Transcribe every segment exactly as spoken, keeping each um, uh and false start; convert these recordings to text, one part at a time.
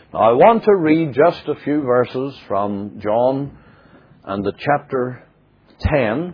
Now, I want to read just a few verses from John and the chapter ten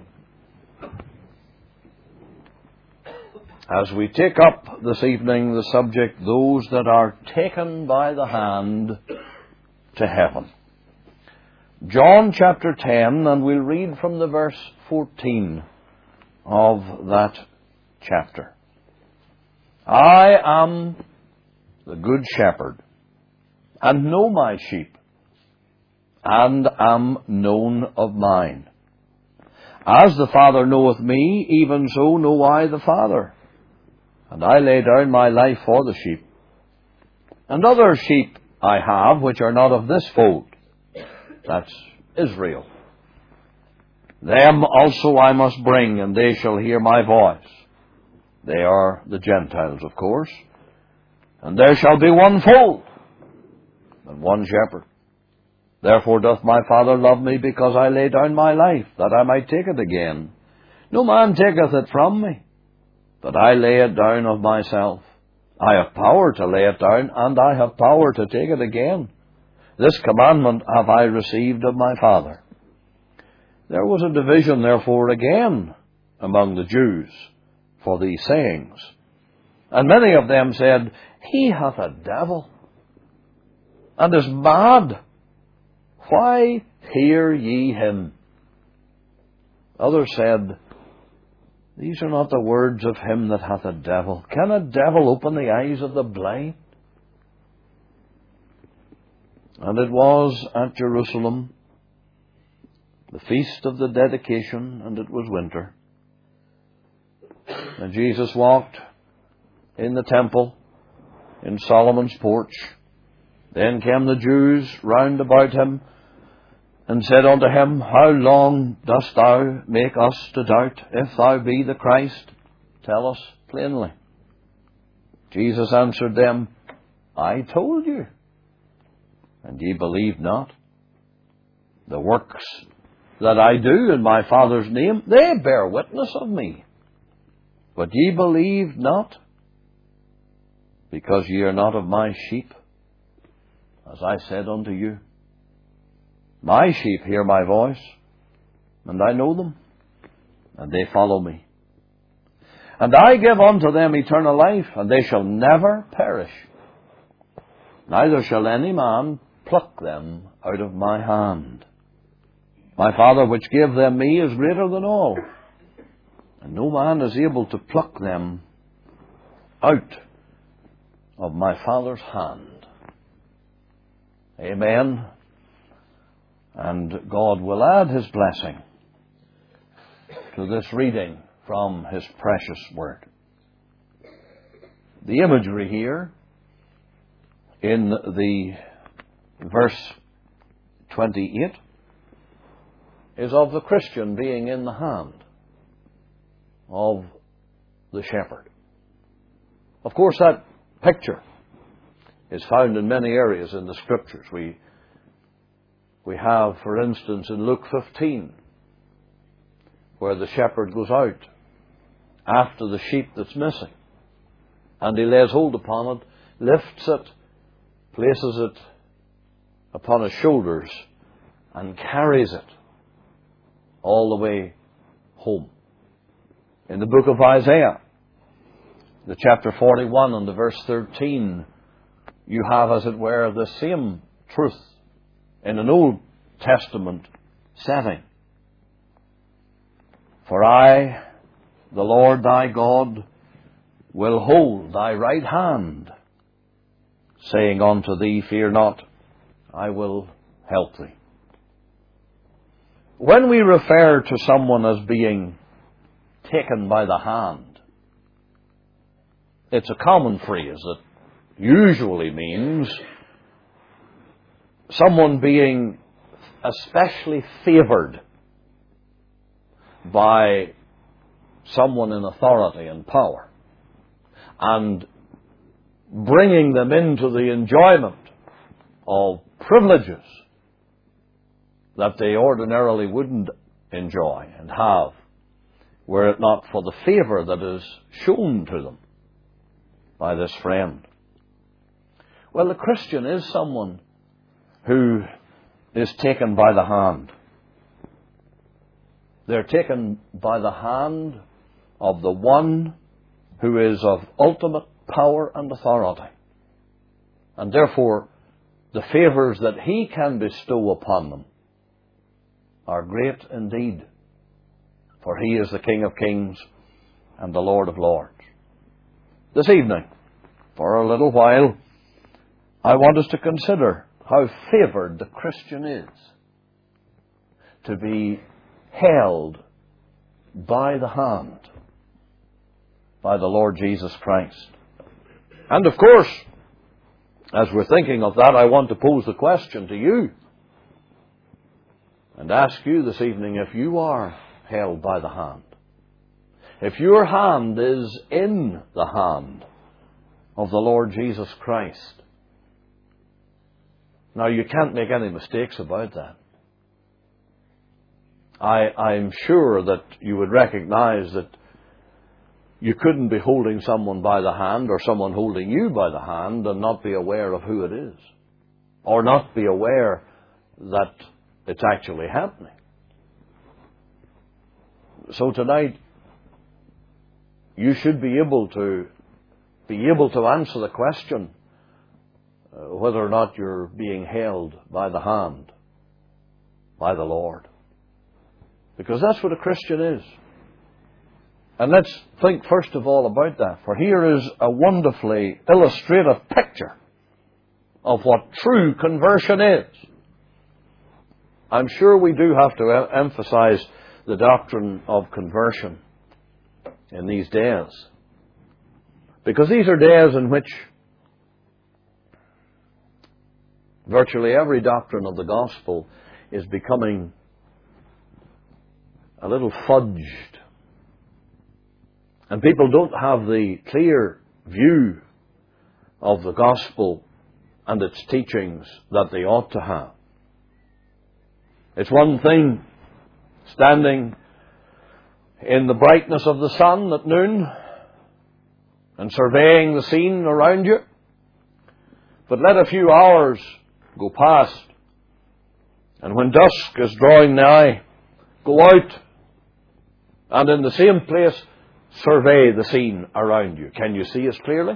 as we take up this evening the subject, those that are taken by the hand to heaven. John chapter ten, and we'll read from the verse fourteen of that chapter. I am the good shepherd, and know my sheep, and am known of mine. As the Father knoweth me, even so know I the Father, and I lay down my life for the sheep. And other sheep I have, which are not of this fold. That's Israel. Them also I must bring, and they shall hear my voice. They are the Gentiles, of course. And there shall be one fold, and one shepherd. Therefore doth my Father love me, because I lay down my life, that I might take it again. No man taketh it from me, but I lay it down of myself. I have power to lay it down, and I have power to take it again. This commandment have I received of my Father. There was a division, therefore, again among the Jews for these sayings. And many of them said, He hath a devil, and is mad. Why hear ye him? Others said, These are not the words of him that hath a devil. Can a devil open the eyes of the blind? And it was at Jerusalem, the feast of the dedication, and it was winter. And Jesus walked in the temple, in Solomon's porch. Then came the Jews round about him, and said unto him, How long dost thou make us to doubt? If thou be the Christ, tell us plainly. Jesus answered them, I told you, and ye believe not. The works that I do in my Father's name, they bear witness of me. But ye believe not, because ye are not of my sheep, as I said unto you. My sheep hear my voice, and I know them, and they follow me. And I give unto them eternal life, and they shall never perish. Neither shall any man pluck them out of my hand. My Father which gave them me is greater than all, and no man is able to pluck them out of my Father's hand. Amen. And God will add His blessing to this reading from His precious Word. The imagery here in the verse twenty-eight is of the Christian being in the hand of the shepherd. Of course, that picture is found in many areas in the Scriptures. We We have, for instance, in Luke fifteen, where the shepherd goes out after the sheep that's missing, and he lays hold upon it, lifts it, places it upon his shoulders, and carries it all the way home. In the book of Isaiah, the chapter forty-one and the verse thirteen, you have, as it were, the same truth in an Old Testament setting. For I, the Lord thy God, will hold thy right hand, saying unto thee, Fear not, I will help thee. When we refer to someone as being taken by the hand, it's a common phrase that usually means someone being especially favored by someone in authority and power, and bringing them into the enjoyment of privileges that they ordinarily wouldn't enjoy and have, were it not for the favor that is shown to them by this friend. Well, the Christian is someone who is taken by the hand. They're taken by the hand of the one who is of ultimate power and authority. And therefore, the favours that He can bestow upon them are great indeed. For He is the King of Kings and the Lord of Lords. This evening, for a little while, I want us to consider how favoured the Christian is to be held by the hand by the Lord Jesus Christ. And of course, as we're thinking of that, I want to pose the question to you and ask you this evening if you are held by the hand. If your hand is in the hand of the Lord Jesus Christ. Now, you can't make any mistakes about that. I, I'm sure that you would recognize that you couldn't be holding someone by the hand or someone holding you by the hand and not be aware of who it is. Or not be aware that it's actually happening. So tonight, you should be able to be able to answer the question uh, whether or not you're being held by the hand by the Lord. Because that's what a Christian is. And let's think first of all about that. For here is a wonderfully illustrative picture of what true conversion is. I'm sure we do have to emphasize the doctrine of conversion in these days. Because these are days in which virtually every doctrine of the gospel is becoming a little fudged. And people don't have the clear view of the gospel and its teachings that they ought to have. It's one thing standing in the brightness of the sun at noon and surveying the scene around you. But let a few hours go past, and when dusk is drawing nigh, go out and in the same place survey the scene around you. Can you see as clearly?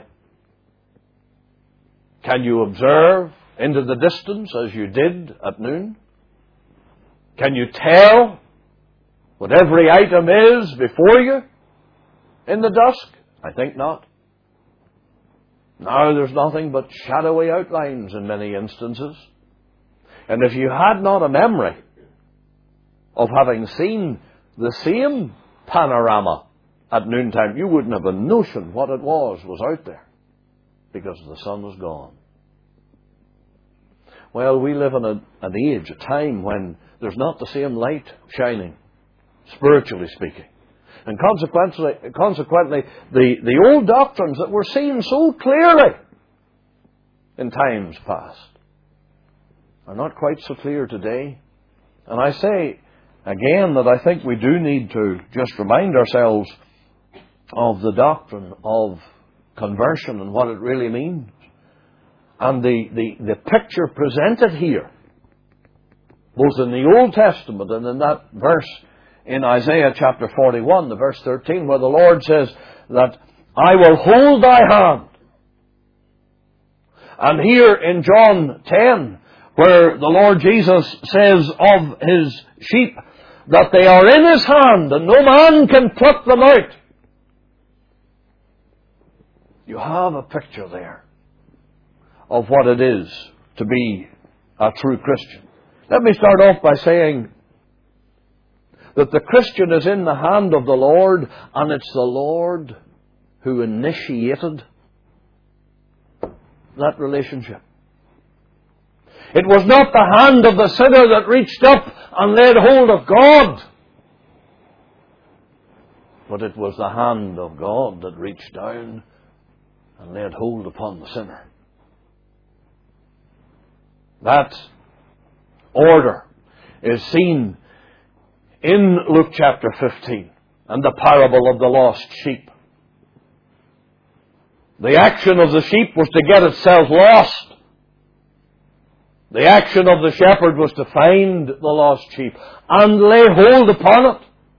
Can you observe into the distance as you did at noon? Can you tell what every item is before you in the dusk? I think not. Now there's nothing but shadowy outlines in many instances. And if you had not a memory of having seen the same panorama at noontime, you wouldn't have a notion what it was was out there, because the sun was gone. Well, we live in a, an age, a time when there's not the same light shining, spiritually speaking. And consequently, consequently the, the old doctrines that were seen so clearly in times past are not quite so clear today. And I say again that I think we do need to just remind ourselves of the doctrine of conversion and what it really means. And the, the, the picture presented here, both in the Old Testament and in that verse in Isaiah chapter forty-one, the verse thirteen, where the Lord says that I will hold thy hand. And here in John ten, where the Lord Jesus says of His sheep that they are in His hand and no man can pluck them out. You have a picture there of what it is to be a true Christian. Let me start off by saying that the Christian is in the hand of the Lord, and it's the Lord who initiated that relationship. It was not the hand of the sinner that reached up and laid hold of God, but it was the hand of God that reached down and laid hold upon the sinner. That order is seen in Luke chapter fifteen and the parable of the lost sheep. The action of the sheep was to get itself lost. The action of the shepherd was to find the lost sheep and lay hold upon it.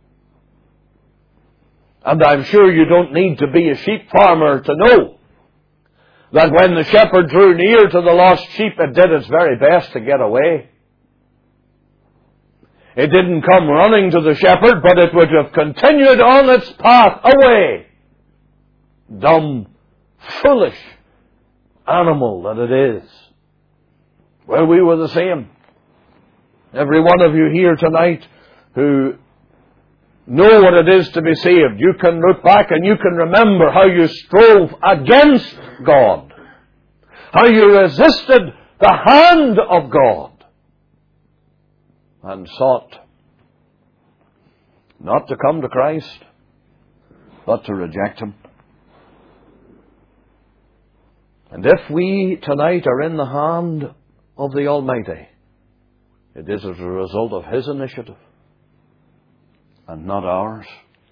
And I'm sure you don't need to be a sheep farmer to know that when the shepherd drew near to the lost sheep, it did its very best to get away. It didn't come running to the shepherd, but it would have continued on its path away. Dumb, foolish animal that it is. Well, we were the same. Every one of you here tonight who know what it is to be saved, you can look back and you can remember how you strove against God, how you resisted the hand of God, and sought not to come to Christ, but to reject Him. And if we tonight are in the hand of the Almighty, it is as a result of His initiative and not ours.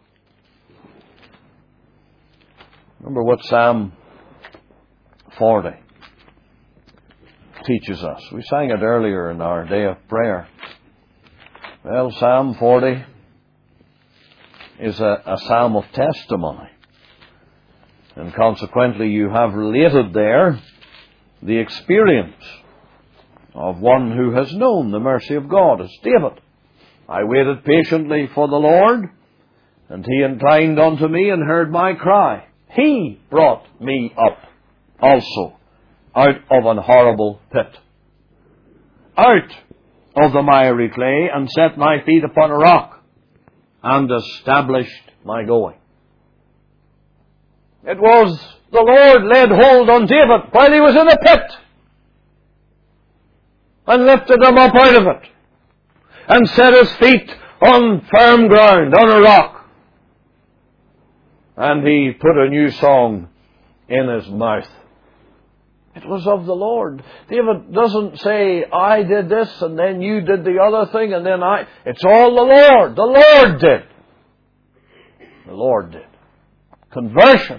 Remember what Psalm forty teaches us. We sang it earlier in our day of prayer. Well, Psalm forty is a, a psalm of testimony. And consequently, you have related there the experience of one who has known the mercy of God. It's David. I waited patiently for the Lord, and He inclined unto me and heard my cry. He brought me up also out of an horrible pit, out of the miry clay, and set my feet upon a rock, and established my going. It was the Lord laid hold on David while he was in a pit, and lifted him up out of it, and set his feet on firm ground, on a rock. And He put a new song in his mouth. It was of the Lord. David doesn't say, I did this, and then you did the other thing, and then I... It's all the Lord. The Lord did. The Lord did. Conversion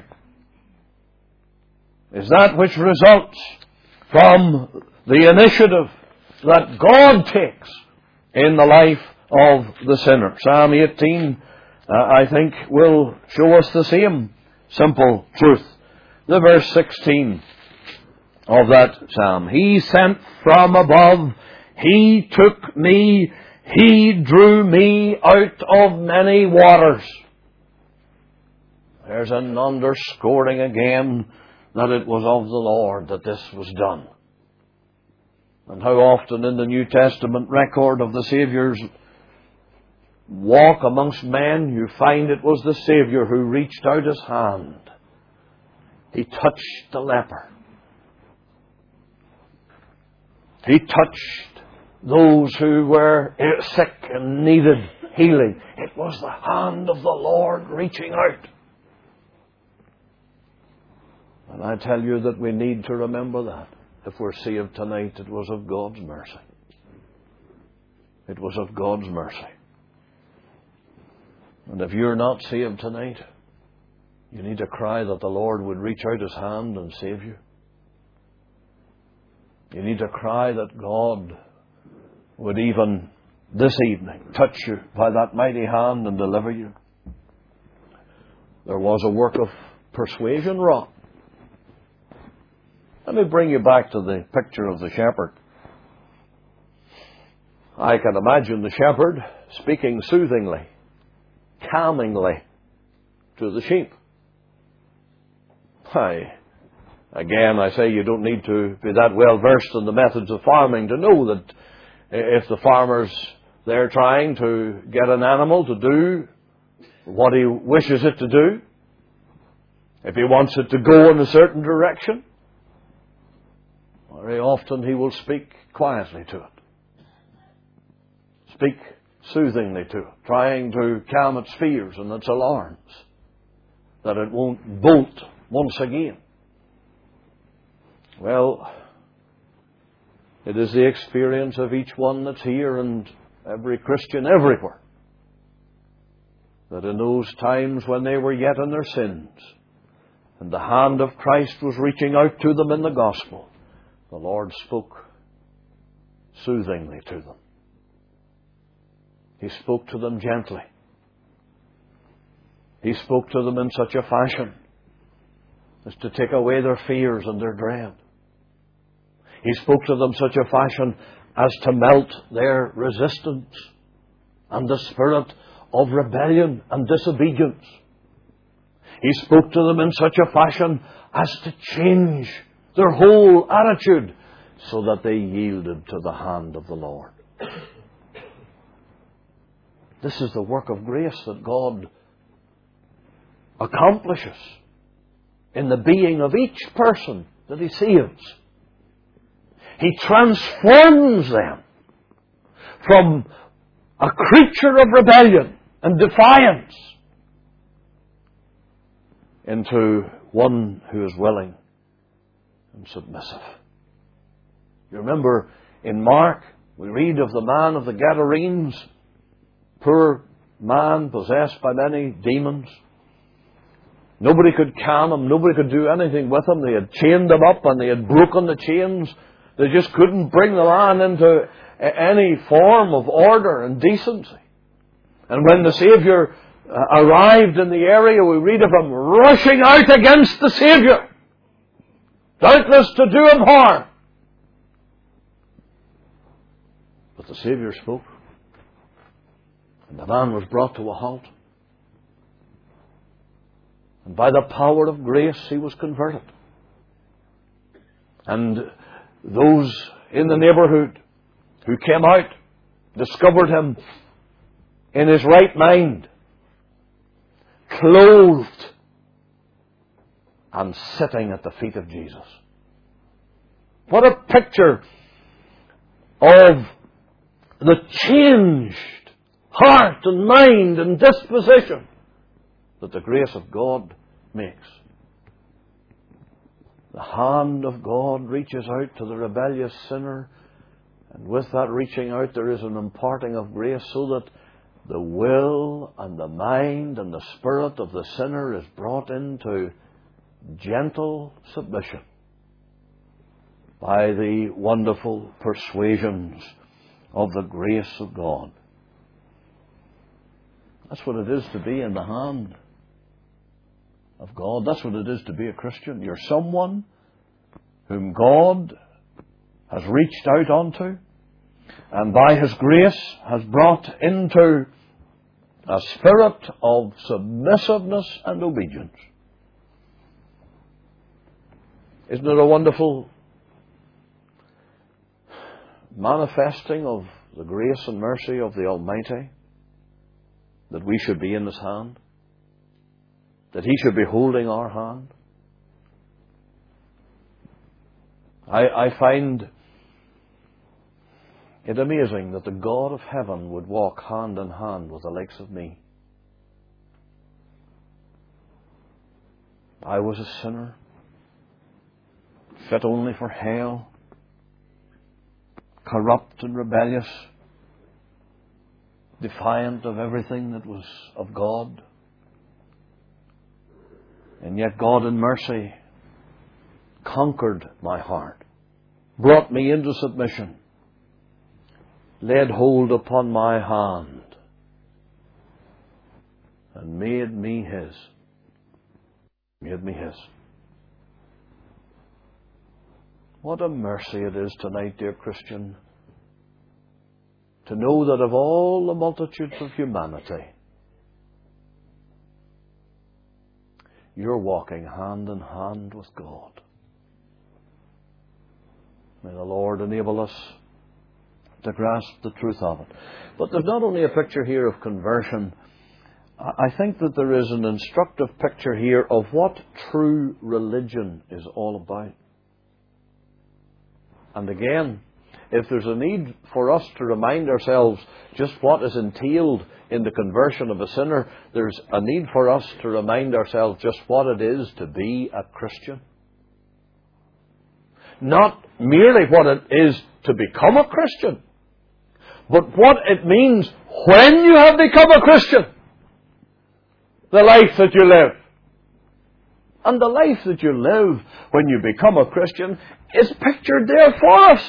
is that which results from the initiative that God takes in the life of the sinner. Psalm eighteen, uh, I think, will show us the same simple truth. The verse sixteen of that psalm. He sent from above, He took me, He drew me out of many waters. There's an underscoring again that it was of the Lord that this was done. And how often in the New Testament record of the Saviour's walk amongst men, you find it was the Saviour who reached out His hand. He touched the leper. He touched those who were sick and needed healing. It was the hand of the Lord reaching out. And I tell you that we need to remember that. If we're saved tonight, it was of God's mercy. It was of God's mercy. And if you're not saved tonight, you need to cry that the Lord would reach out His hand and save you. You need to cry that God would even this evening touch you by that mighty hand and deliver you. There was a work of persuasion wrought. Let me bring you back to the picture of the shepherd. I can imagine the shepherd speaking soothingly, calmingly to the sheep. I, again, I say you don't need to be that well versed in the methods of farming to know that if the farmer's there trying to get an animal to do what he wishes it to do, if he wants it to go in a certain direction, very often he will speak quietly to it. Speak soothingly to it, trying to calm its fears and its alarms, that it won't bolt once again. Well, it is the experience of each one that's here and every Christian everywhere, that in those times when they were yet in their sins, and the hand of Christ was reaching out to them in the gospel, the Lord spoke soothingly to them. He spoke to them gently. He spoke to them in such a fashion as to take away their fears and their dread. He spoke to them such a fashion as to melt their resistance and the spirit of rebellion and disobedience. He spoke to them in such a fashion as to change their whole attitude so that they yielded to the hand of the Lord. This is the work of grace that God accomplishes in the being of each person that He saves. He transforms them from a creature of rebellion and defiance into one who is willing and submissive. You remember in Mark, we read of the man of the Gadarenes, poor man possessed by many demons. Nobody could calm him. Nobody could do anything with him. They had chained him up and they had broken the chains. They just couldn't bring the man into any form of order and decency. And when the Saviour arrived in the area, we read of him rushing out against the Saviour, doubtless to do him harm. But the Saviour spoke, and the man was brought to a halt. And by the power of grace, he was converted. And those in the neighbourhood who came out discovered him in his right mind, clothed and sitting at the feet of Jesus. What a picture of the changed heart and mind and disposition that the grace of God makes. The hand of God reaches out to the rebellious sinner, and with that reaching out there is an imparting of grace so that the will and the mind and the spirit of the sinner is brought into gentle submission by the wonderful persuasions of the grace of God. That's what it is to be in the hand of God. That's what it is to be a Christian. You're someone whom God has reached out onto and by His grace has brought into a spirit of submissiveness and obedience. Isn't it a wonderful manifesting of the grace and mercy of the Almighty that we should be in His hand? That He should be holding our hand? I, I find it amazing that the God of heaven would walk hand in hand with the likes of me. I was a sinner, fit only for hell, corrupt and rebellious, defiant of everything that was of God. And yet God in mercy conquered my heart, brought me into submission, laid hold upon my hand, and made me His. Made me His. What a mercy it is tonight, dear Christian, to know that of all the multitudes of humanity, you're walking hand in hand with God. May the Lord enable us to grasp the truth of it. But there's not only a picture here of conversion. I think that there is an instructive picture here of what true religion is all about. And again, if there's a need for us to remind ourselves just what is entailed in the conversion of a sinner, there's a need for us to remind ourselves just what it is to be a Christian. Not merely what it is to become a Christian, but what it means when you have become a Christian. The life that you live. And the life that you live when you become a Christian is pictured there for us.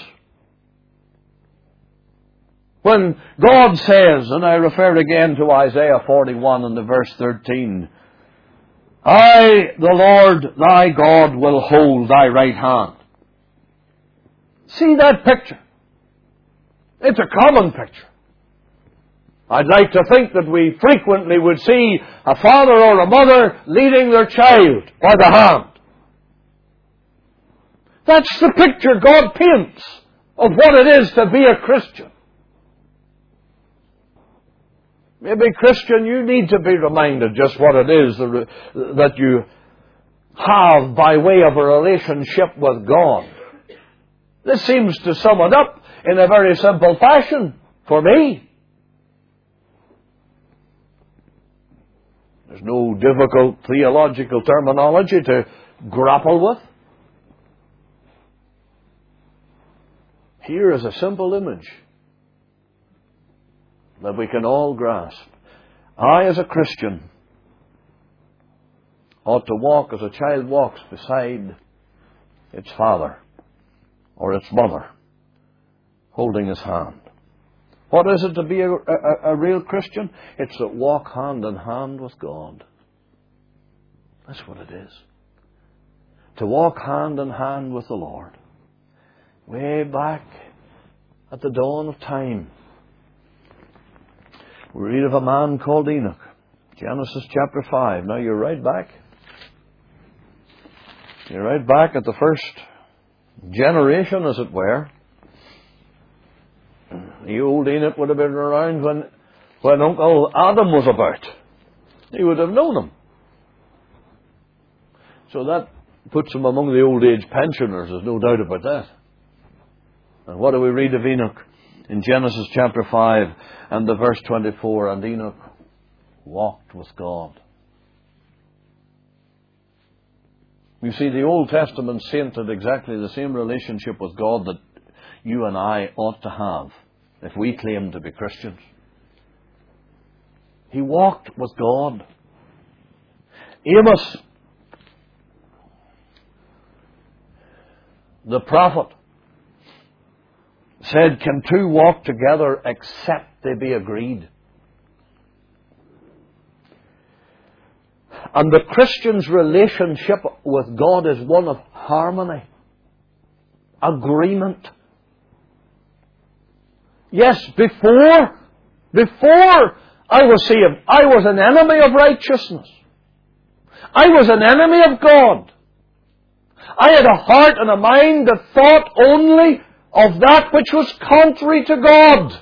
When God says, and I refer again to Isaiah forty-one and the verse thirteen, I, the Lord thy God, will hold thy right hand. See that picture? It's a common picture. I'd like to think that we frequently would see a father or a mother leading their child by the hand. That's the picture God paints of what it is to be a Christian. Maybe, Christian, you need to be reminded just what it is that you have by way of a relationship with God. This seems to sum it up in a very simple fashion for me. There's no difficult theological terminology to grapple with. Here is a simple image that we can all grasp. I, as a Christian, ought to walk as a child walks beside its father or its mother, holding his hand. What is it to be a, a, a real Christian? It's to walk hand in hand with God. That's what it is. To walk hand in hand with the Lord. Way back at the dawn of time, we read of a man called Enoch. Genesis chapter five. Now you're right back. You're right back at the first generation, as it were. The old Enoch would have been around when, when Uncle Adam was about. He would have known him. So that puts him among the old age pensioners, there's no doubt about that. And what do we read of Enoch? In Genesis chapter five and the verse twenty-four, and Enoch walked with God. You see, the Old Testament saint had exactly the same relationship with God that you and I ought to have if we claim to be Christians. He walked with God. Amos, the prophet, said, can two walk together except they be agreed? And the Christian's relationship with God is one of harmony, agreement. Yes, before, before I was saved, I was an enemy of righteousness. I was an enemy of God. I had a heart and a mind that thought only of that which was contrary to God.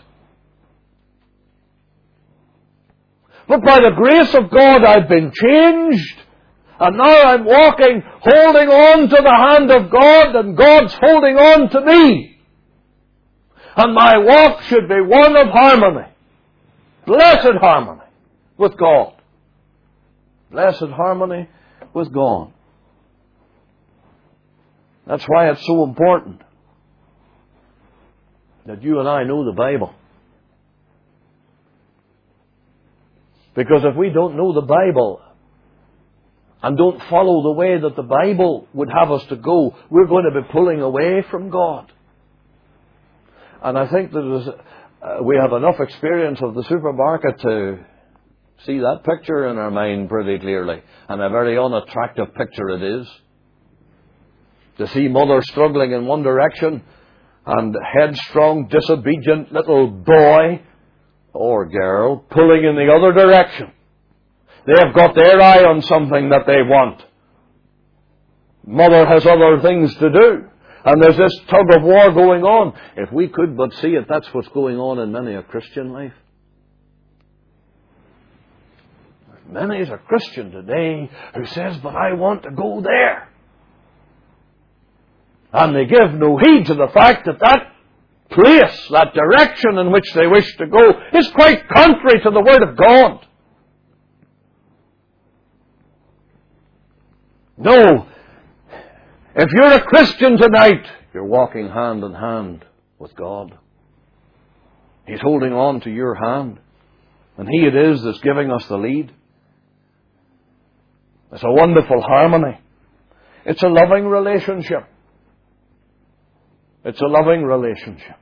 But by the grace of God, I've been changed. And now I'm walking, holding on to the hand of God, and God's holding on to me. And my walk should be one of harmony. Blessed harmony with God. Blessed harmony with God. That's why it's so important that you and I know the Bible. Because if we don't know the Bible and don't follow the way that the Bible would have us to go, we're going to be pulling away from God. And I think that there's, uh, we have enough experience of the supermarket to see that picture in our mind pretty clearly. And a very unattractive picture it is. To see mother struggling in one direction and headstrong, disobedient little boy or girl pulling in the other direction. They have got their eye on something that they want. Mother has other things to do. And there's this tug of war going on. If we could but see it, that's what's going on in many a Christian life. Many is a Christian today who says, but I want to go there. And they give no heed to the fact that that place, that direction in which they wish to go, is quite contrary to the Word of God. No. If you're a Christian tonight, you're walking hand in hand with God. He's holding on to your hand. And He it is that's giving us the lead. It's a wonderful harmony. It's a loving relationship. It's a loving relationship.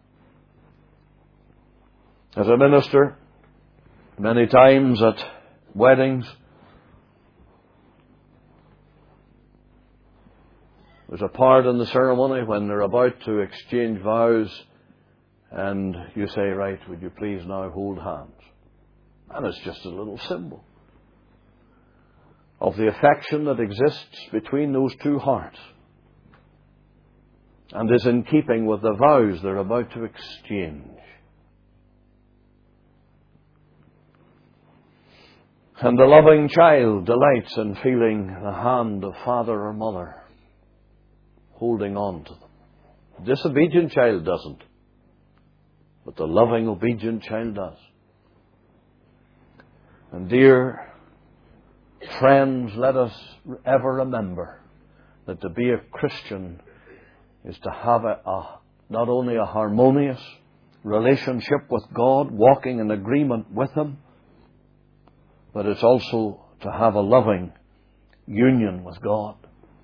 As a minister, many times at weddings, there's a part in the ceremony when they're about to exchange vows, and you say, right, would you please now hold hands? And it's just a little symbol of the affection that exists between those two hearts, and is in keeping with the vows they're about to exchange. And the loving child delights in feeling the hand of father or mother holding on to them. The disobedient child doesn't, but the loving, obedient child does. And dear friends, let us ever remember that to be a Christian is to have a, a not only a harmonious relationship with God, walking in agreement with Him, but it's also to have a loving union with God.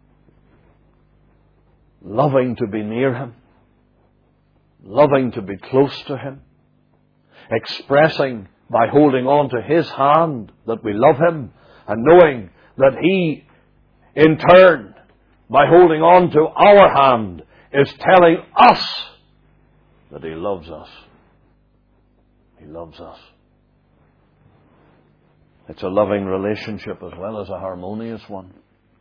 Loving to be near Him, loving to be close to Him, expressing by holding on to His hand that we love Him, and knowing that He, in turn, by holding on to our hand, is telling us that He loves us. He loves us. It's a loving relationship as well as a harmonious one.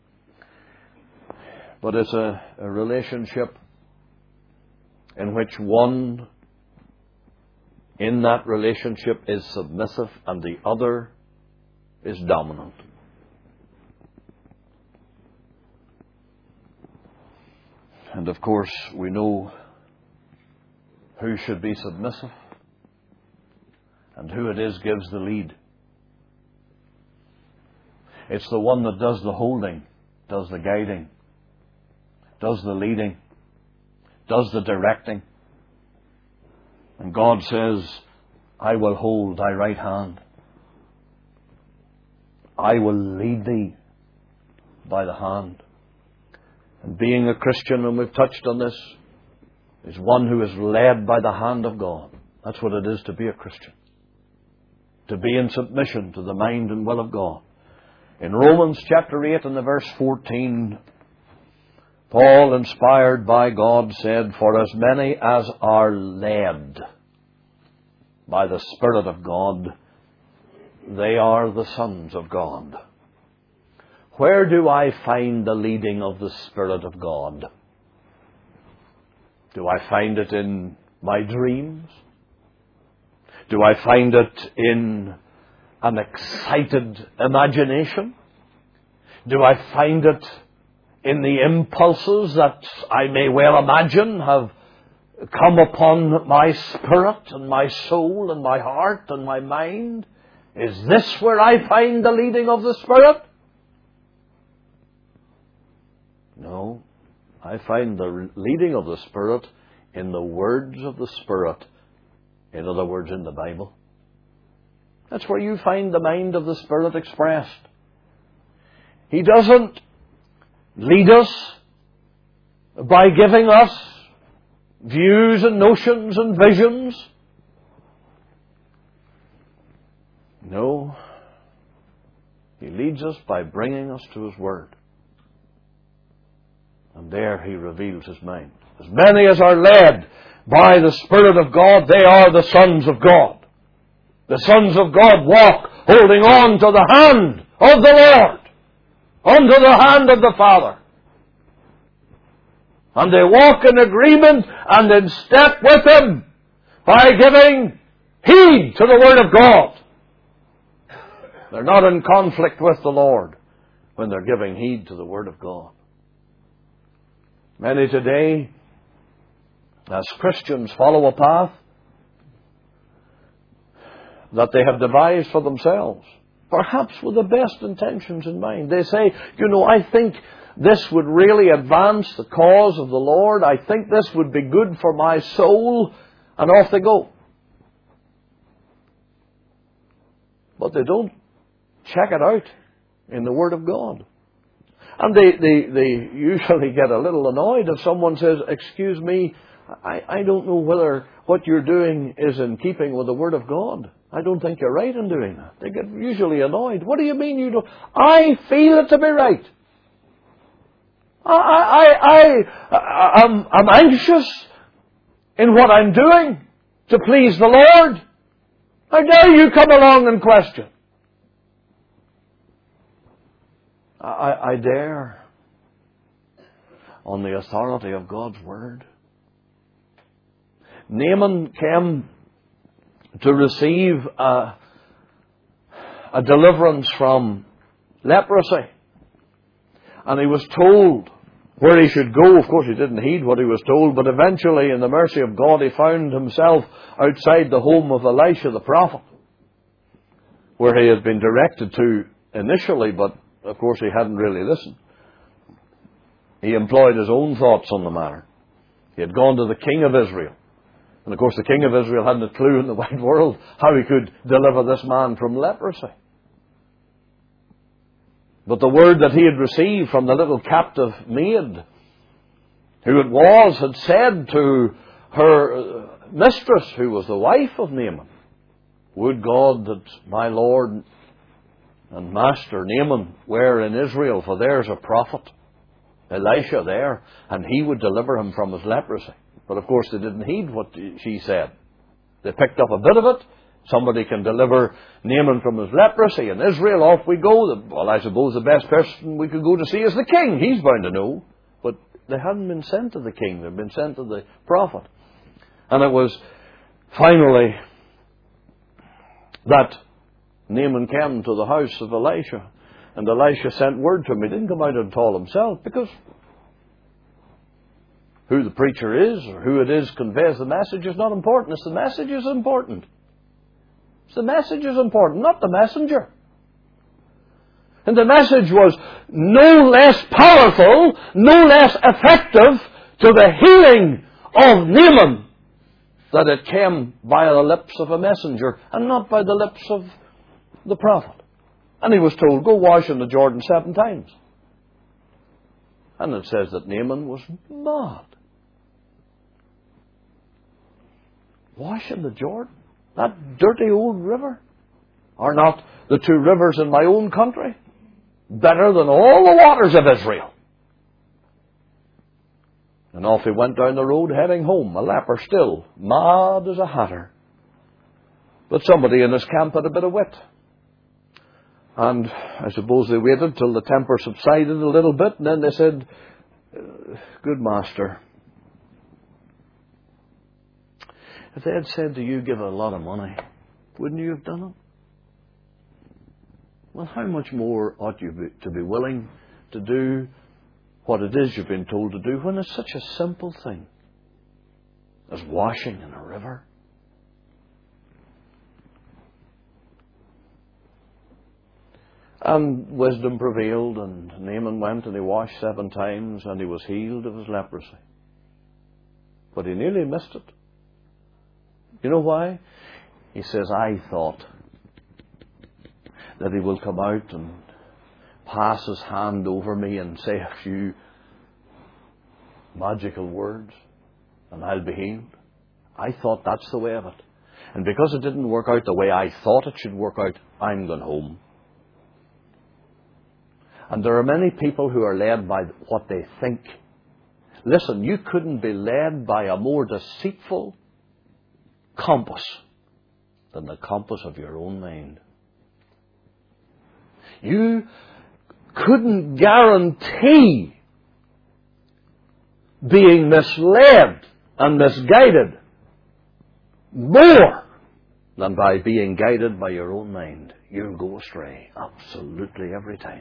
But it's a, a relationship in which one in that relationship is submissive and the other is dominant. And of course, we know who should be submissive and who it is gives the lead. It's the one that does the holding, does the guiding, does the leading, does the directing. And God says, I will hold thy right hand. I will lead thee by the hand. And being a Christian, and we've touched on this, is one who is led by the hand of God. That's what it is to be a Christian. To be in submission to the mind and will of God. In Romans chapter eight and the verse fourteen, Paul, inspired by God, said, for as many as are led by the Spirit of God, they are the sons of God. Where do I find the leading of the Spirit of God? Do I find it in my dreams? Do I find it in an excited imagination? Do I find it in the impulses that I may well imagine have come upon my spirit and my soul and my heart and my mind? Is this where I find the leading of the Spirit? No. I find the leading of the Spirit in the words of the Spirit. In other words, in the Bible. That's where you find the mind of the Spirit expressed. He doesn't lead us by giving us views and notions and visions. No. He leads us by bringing us to His Word. And there He reveals His mind. As many as are led by the Spirit of God, they are the sons of God. The sons of God walk holding on to the hand of the Lord, onto the hand of the Father. And they walk in agreement and in step with Him by giving heed to the Word of God. They're not in conflict with the Lord when they're giving heed to the Word of God. Many today, as Christians, follow a path that they have devised for themselves, perhaps with the best intentions in mind. They say, you know, I think this would really advance the cause of the Lord. I think this would be good for my soul. And off they go. But they don't check it out in the Word of God. And they, they, they usually get a little annoyed if someone says, excuse me, I, I don't know whether what you're doing is in keeping with the Word of God. I don't think you're right in doing that. They get usually annoyed. What do you mean you don't? I feel it to be right. I, I, I, I, I'm, I'm anxious in what I'm doing to please the Lord. How dare you come along and question? I, I dare, on the authority of God's Word. Naaman came to receive a, a deliverance from leprosy. And he was told where he should go. Of course, he didn't heed what he was told, but eventually, in the mercy of God, he found himself outside the home of Elisha the prophet, where he had been directed to initially, but of course he hadn't really listened. He employed his own thoughts on the matter. He had gone to the king of Israel. And of course the king of Israel hadn't a clue in the wide world how he could deliver this man from leprosy. But the word that he had received from the little captive maid, who it was, had said to her mistress, who was the wife of Naaman, would God that my Lord and Master Naaman were in Israel, for there's a prophet, Elisha there, and he would deliver him from his leprosy. But of course they didn't heed what she said. They picked up a bit of it. Somebody can deliver Naaman from his leprosy in Israel, off we go. Well, I suppose the best person we could go to see is the king. He's bound to know. But they hadn't been sent to the king. They'd been sent to the prophet. And it was finally that Naaman came to the house of Elisha, and Elisha sent word to him. He didn't come out and tell himself, because who the preacher is or who it is conveys the message is not important. It's the message is important. It's the message is important, not the messenger. And the message was no less powerful, no less effective to the healing of Naaman, that it came by the lips of a messenger and not by the lips of the prophet. And he was told, go wash in the Jordan seven times. And it says that Naaman was mad. Wash in the Jordan? That dirty old river? Are not the two rivers in my own country better than all the waters of Israel? And off he went down the road heading home, a leper still, mad as a hatter. But somebody in his camp had a bit of wit. And I suppose they waited till the temper subsided a little bit, and then they said, good master, if they had said to you, give a lot of money, wouldn't you have done it? Well, how much more ought you be, to be willing to do what it is you've been told to do when it's such a simple thing as washing in a river? And wisdom prevailed, and Naaman went and he washed seven times, and he was healed of his leprosy. But he nearly missed it. You know why? He says, I thought that he will come out and pass his hand over me and say a few magical words, and I'll be healed. I thought that's the way of it. And because it didn't work out the way I thought it should work out, I'm going home. And there are many people who are led by what they think. Listen, you couldn't be led by a more deceitful compass than the compass of your own mind. You couldn't guarantee being misled and misguided more than by being guided by your own mind. You'll go astray absolutely every time.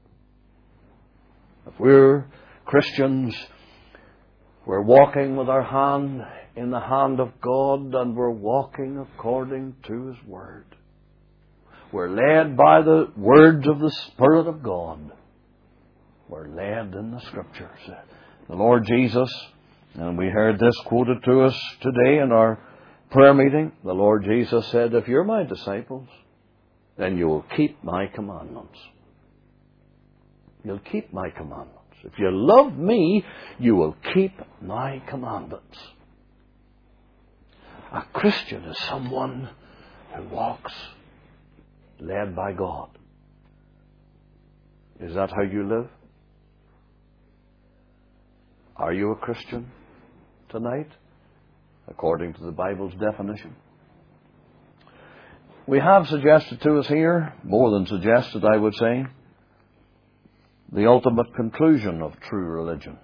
If we're Christians, we're walking with our hand in the hand of God, and we're walking according to His Word. We're led by the words of the Spirit of God. We're led in the Scriptures. The Lord Jesus, and we heard this quoted to us today in our prayer meeting, the Lord Jesus said, if you're my disciples, then you will keep my commandments. you'll keep my commandments. If you love me, you will keep my commandments. A Christian is someone who walks led by God. Is that how you live? Are you a Christian tonight, according to the Bible's definition? We have suggested to us here, more than suggested, I would say, the ultimate conclusion of true religion.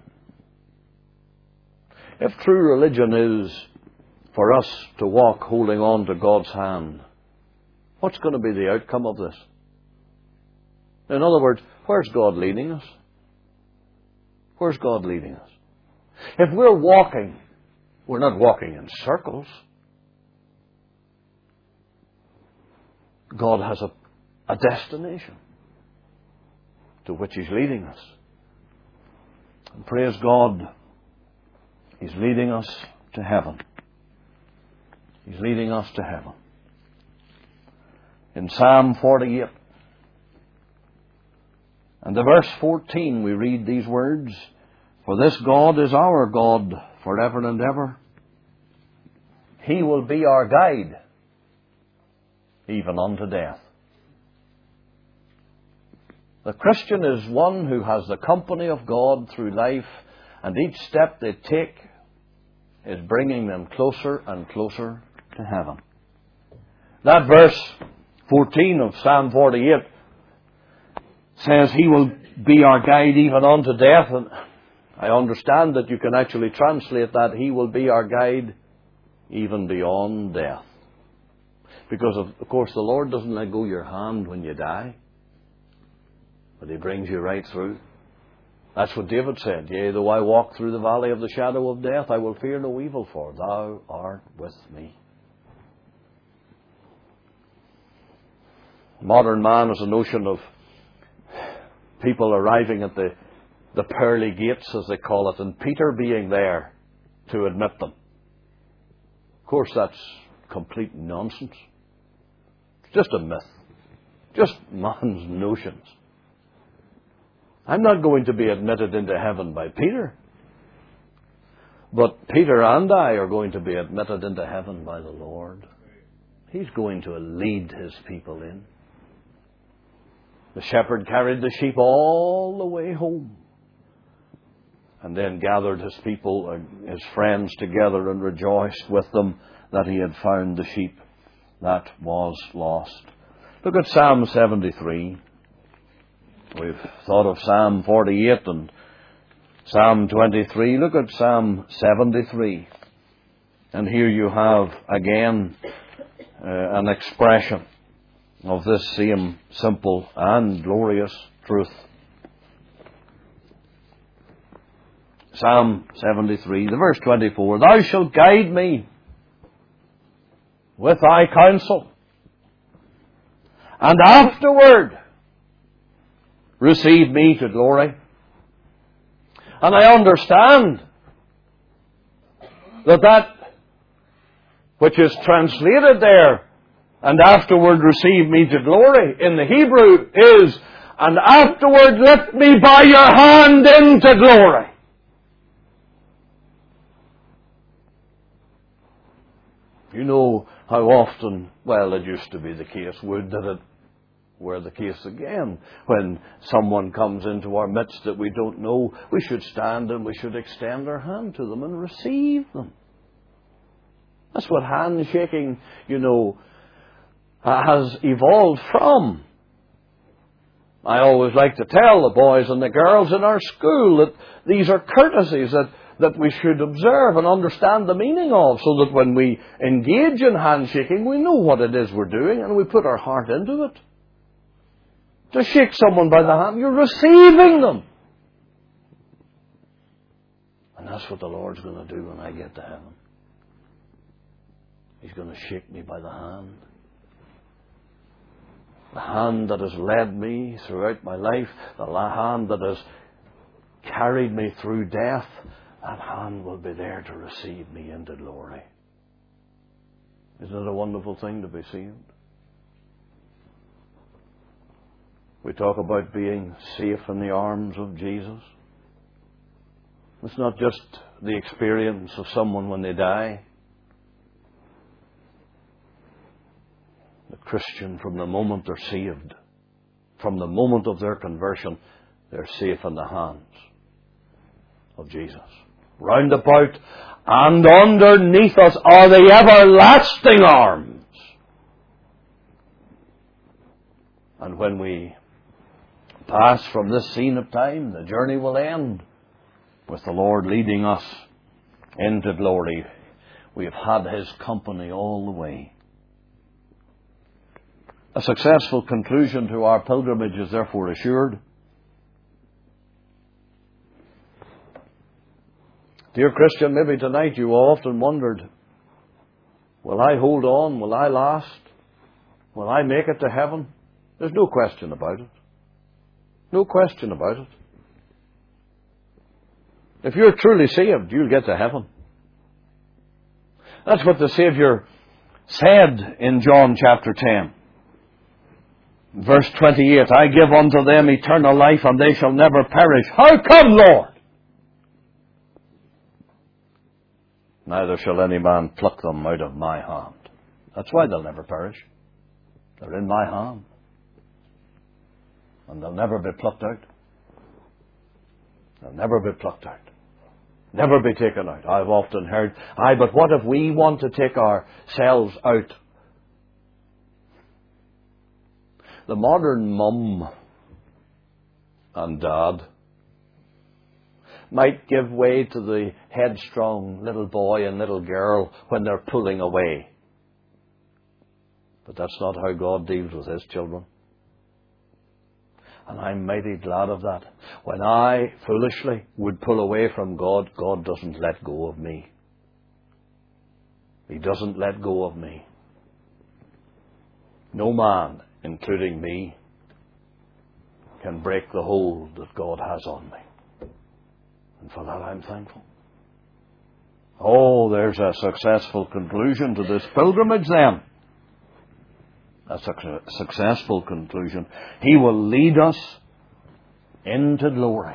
If true religion is for us to walk holding on to God's hand, what's going to be the outcome of this? In other words, where's God leading us? Where's God leading us? If we're walking, we're not walking in circles. God has a, a destination to which He's leading us. And praise God, He's leading us to heaven. He's leading us to heaven. In Psalm forty-eight, and the verse fourteen, we read these words, "For this God is our God forever and ever. He will be our guide, even unto death." The Christian is one who has the company of God through life, and each step they take is bringing them closer and closer to heaven. That verse fourteen of Psalm forty-eight says, "He will be our guide even unto death." And I understand that you can actually translate that, "He will be our guide even beyond death." Because, of, of course, the Lord doesn't let go your hand when you die, but He brings you right through. That's what David said. "Yea, though I walk through the valley of the shadow of death, I will fear no evil, for Thou art with me." Modern man has a notion of people arriving at the, the pearly gates, as they call it, and Peter being there to admit them. Of course, that's complete nonsense. It's just a myth. Just man's notions. I'm not going to be admitted into heaven by Peter. But Peter and I are going to be admitted into heaven by the Lord. He's going to lead His people in. The shepherd carried the sheep all the way home, and then gathered his people, his friends together, and rejoiced with them that he had found the sheep that was lost. Look at Psalm seventy-three. We've thought of Psalm forty-eight and Psalm twenty-three. Look at Psalm seventy-three. And here you have again uh, an expression of this same simple and glorious truth. Psalm seventy-three, the verse twenty-four, "Thou shalt guide me with Thy counsel, and afterward receive me to glory." And I understand that that which is translated there, "and afterward receive me to glory," in the Hebrew is, "and afterward lift me by your hand into glory." You know how often, well, it used to be the case, would that it were the case again, when someone comes into our midst that we don't know, we should stand and we should extend our hand to them and receive them. That's what handshaking, you know, has evolved from. I always like to tell the boys and the girls in our school that these are courtesies that, that we should observe and understand the meaning of, so that when we engage in handshaking, we know what it is we're doing and we put our heart into it. To shake someone by the hand, you're receiving them. And that's what the Lord's going to do when I get to heaven. He's going to shake me by the hand. The hand that has led me throughout my life, the hand that has carried me through death, that hand will be there to receive me into glory. Isn't it a wonderful thing to be saved? We talk about being safe in the arms of Jesus. It's not just the experience of someone when they die. The Christian, from the moment they're saved, from the moment of their conversion, they're safe in the hands of Jesus. Round about and underneath us are the everlasting arms. And when we pass from this scene of time, the journey will end with the Lord leading us into glory. We have had His company all the way. A successful conclusion to our pilgrimage is therefore assured. Dear Christian, maybe tonight you often wondered, will I hold on? Will I last? Will I make it to heaven? There's no question about it. No question about it. If you're truly saved, you'll get to heaven. That's what the Saviour said in John chapter ten. Verse twenty-eight, I give unto them eternal life, and they shall never perish. How come, Lord? Neither shall any man pluck them out of my hand. That's why they'll never perish. They're in my hand. And they'll never be plucked out. They'll never be plucked out. Never be taken out. I've often heard, aye, but what if we want to take ourselves out? The modern mum and dad might give way to the headstrong little boy and little girl when they're pulling away. But that's not how God deals with His children. And I'm mighty glad of that. When I foolishly would pull away from God, God doesn't let go of me. He doesn't let go of me. No man, including me, can break the hold that God has on me. And for that I'm thankful. Oh, there's a successful conclusion to this pilgrimage then. A su- successful conclusion. He will lead us into glory.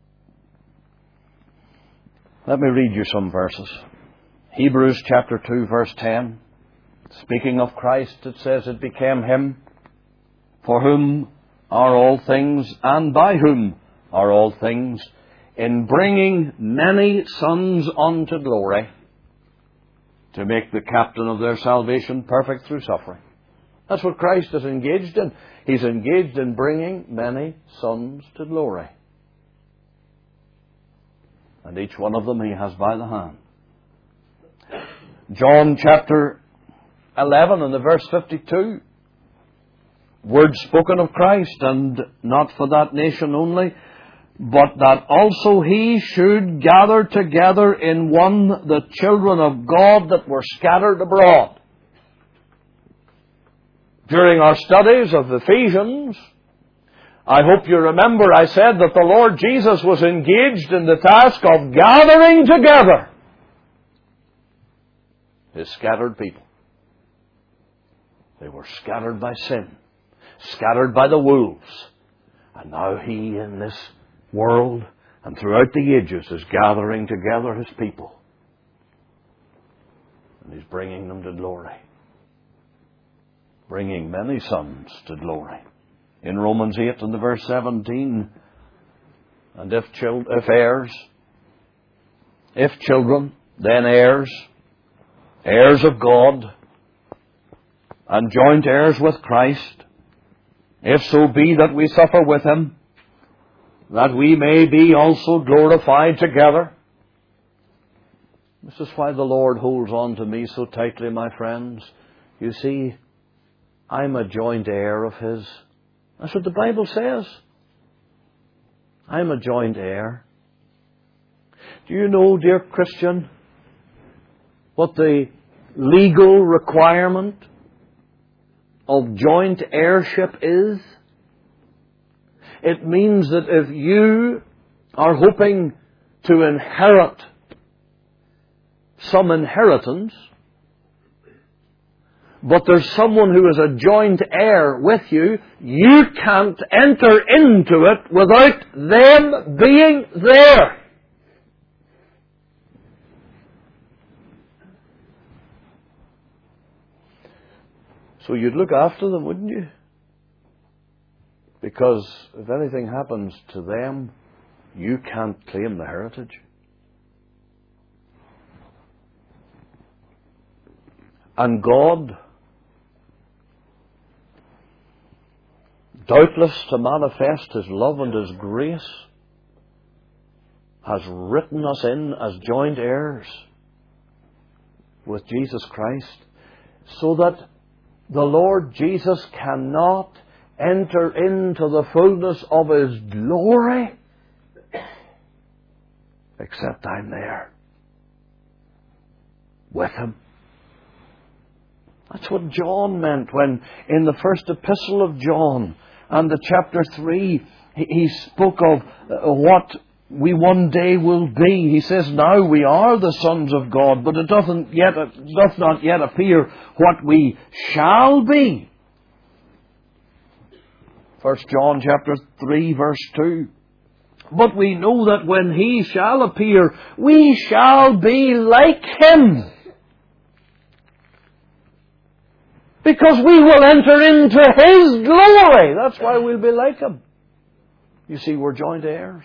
Let me read you some verses. Hebrews chapter two, verse ten. Speaking of Christ, it says, it became Him for whom are all things, and by whom are all things, in bringing many sons unto glory, to make the captain of their salvation perfect through suffering. That's what Christ is engaged in. He's engaged in bringing many sons to glory. And each one of them He has by the hand. John chapter eleven and the verse fifty-two. Words spoken of Christ, and not for that nation only, but that also He should gather together in one the children of God that were scattered abroad. During our studies of Ephesians, I hope you remember I said that the Lord Jesus was engaged in the task of gathering together His scattered people. They were scattered by sin, scattered by the wolves, and now He in this world and throughout the ages is gathering together His people. And He's bringing them to glory. Bringing many sons to glory. In Romans eight and the verse seventeen, and if chil- if heirs, if children, then heirs, heirs of God, and joint heirs with Christ, if so be that we suffer with Him, that we may be also glorified together. This is why the Lord holds on to me so tightly, my friends. You see, I'm a joint heir of His. That's what the Bible says. I'm a joint heir. Do you know, dear Christian, what the legal requirement of joint heirship is? It means that if you are hoping to inherit some inheritance, but there's someone who is a joint heir with you, you can't enter into it without them being there. So you'd look after them, wouldn't you? Because if anything happens to them, you can't claim the heritage. And God, doubtless to manifest His love and His grace, has written us in as joint heirs with Jesus Christ, so that the Lord Jesus cannot enter into the fullness of His glory except I'm there with Him. That's what John meant when in the first epistle of John and the chapter three he, he spoke of uh, what we one day will be. He says, now we are the sons of God, but it doesn't yet, it doth not yet appear what we shall be. First John chapter three verse two. But we know that when He shall appear, we shall be like Him, because we will enter into His glory. That's why we'll be like Him. You see, we're joint heirs.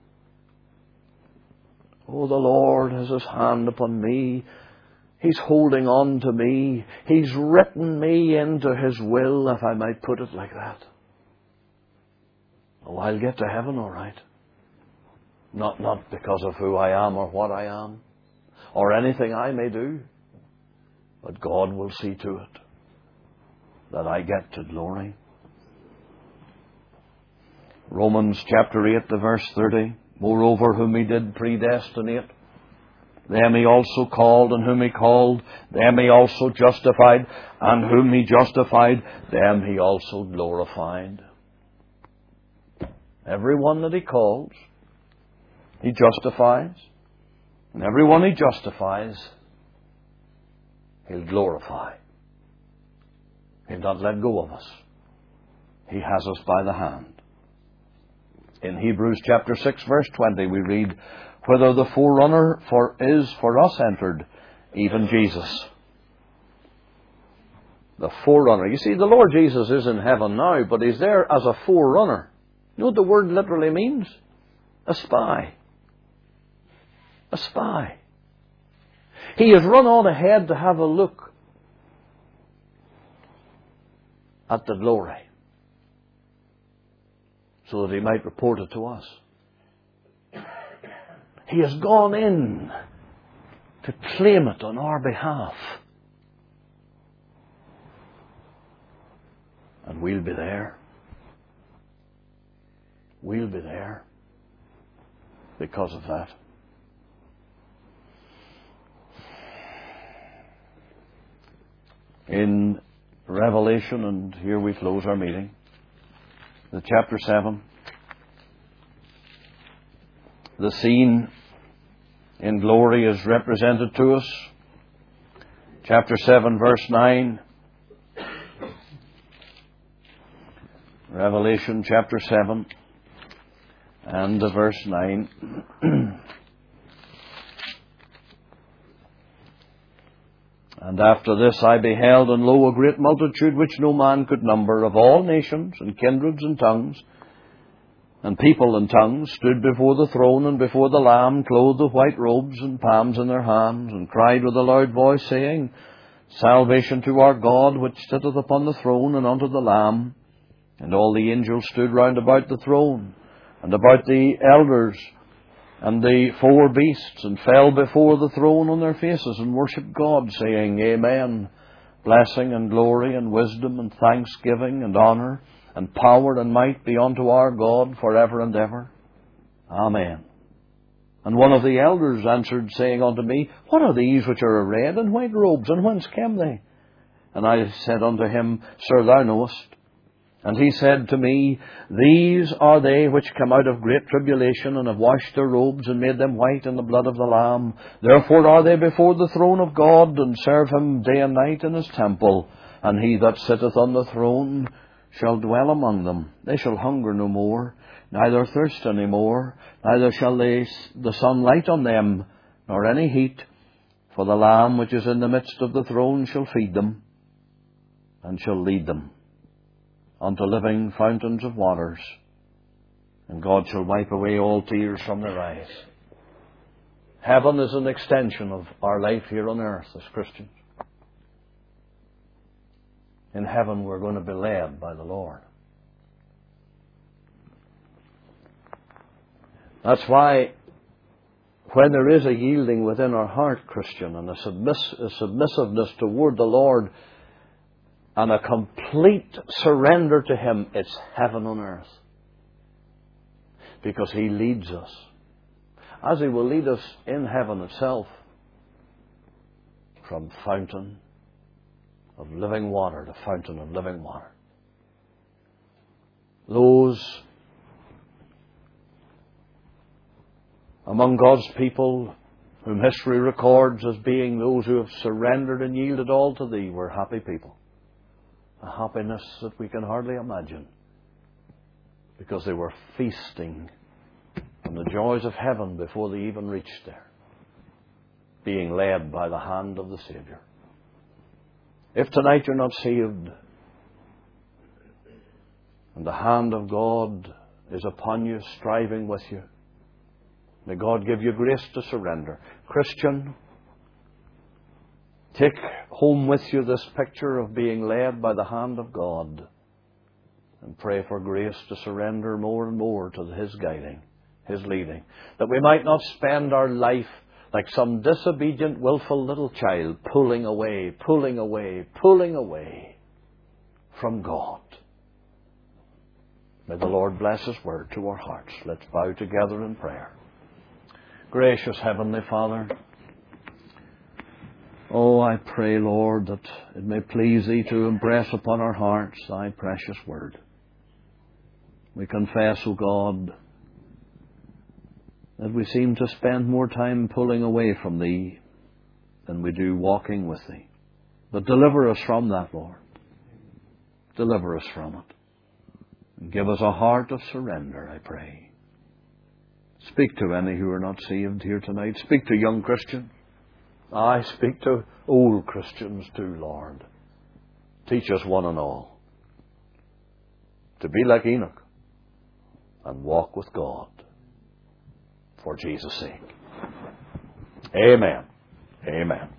Oh, the Lord has His hand upon me. He's holding on to me. He's written me into His will, if I might put it like that. Oh, I'll get to heaven all right. Not, not because of who I am or what I am, or anything I may do, but God will see to it that I get to glory. Romans chapter eight, the verse thirty. Moreover, whom He did predestinate, them He also called, and whom He called, them He also justified, and whom He justified, them He also glorified. Everyone that He calls, He justifies. And everyone He justifies, He'll glorify. He'll not let go of us. He has us by the hand. In Hebrews chapter six verse twenty we read, whither the forerunner for is for us entered, even Jesus. The forerunner. You see, the Lord Jesus is in heaven now, but He's there as a forerunner. You know what the word literally means? A spy. A spy. He has run on ahead to have a look at the glory, so that He might report it to us. He has gone in to claim it on our behalf. And we'll be there. We'll be there because of that. In Revelation, and here we close our meeting, the chapter seven, the scene in glory is represented to us. Chapter seven, verse nine. Revelation chapter seven and the verse nine. And after this I beheld, and lo, a great multitude which no man could number, of all nations and kindreds and tongues, and people and tongues, stood before the throne and before the Lamb, clothed with white robes and palms in their hands, and cried with a loud voice, saying, Salvation to our God, which sitteth upon the throne, and unto the Lamb. And all the angels stood round about the throne, and about the elders, and the four beasts, and fell before the throne on their faces, and worshipped God, saying, Amen. Blessing and glory and wisdom and thanksgiving and honour and power and might be unto our God for ever and ever. Amen. And one of the elders answered, saying unto me, What are these which are arrayed in white robes, and whence came they? And I said unto him, Sir, thou knowest. And he said to me, These are they which come out of great tribulation, and have washed their robes, and made them white in the blood of the Lamb. Therefore are they before the throne of God, and serve him day and night in his temple. And he that sitteth on the throne shall dwell among them. They shall hunger no more, neither thirst any more, neither shall they the sun light on them, nor any heat. For the Lamb which is in the midst of the throne shall feed them, and shall lead them unto living fountains of waters, and God shall wipe away all tears from their eyes. Heaven is an extension of our life here on earth as Christians. In heaven we're going to be led by the Lord. That's why when there is a yielding within our heart, Christian, and a, submiss- a submissiveness toward the Lord, and a complete surrender to him, it's heaven on earth. Because he leads us, as he will lead us in heaven itself, from fountain of living water to fountain of living water. Those among God's people whom history records as being those who have surrendered and yielded all to thee were happy people. A happiness that we can hardly imagine, because they were feasting on the joys of heaven before they even reached there, being led by the hand of the Saviour. If tonight you're not saved, and the hand of God is upon you, striving with you, may God give you grace to surrender. Christian, take home with you this picture of being led by the hand of God, and pray for grace to surrender more and more to His guiding, His leading, that we might not spend our life like some disobedient, willful little child, pulling away, pulling away, pulling away from God. May the Lord bless His word to our hearts. Let's bow together in prayer. Gracious Heavenly Father, oh, I pray, Lord, that it may please Thee to impress upon our hearts Thy precious word. We confess, O God, that we seem to spend more time pulling away from Thee than we do walking with Thee. But deliver us from that, Lord. Deliver us from it. And give us a heart of surrender, I pray. Speak to any who are not saved here tonight. Speak to young Christians. I speak to old Christians too, Lord. Teach us one and all to be like Enoch and walk with God for Jesus' sake. Amen. Amen.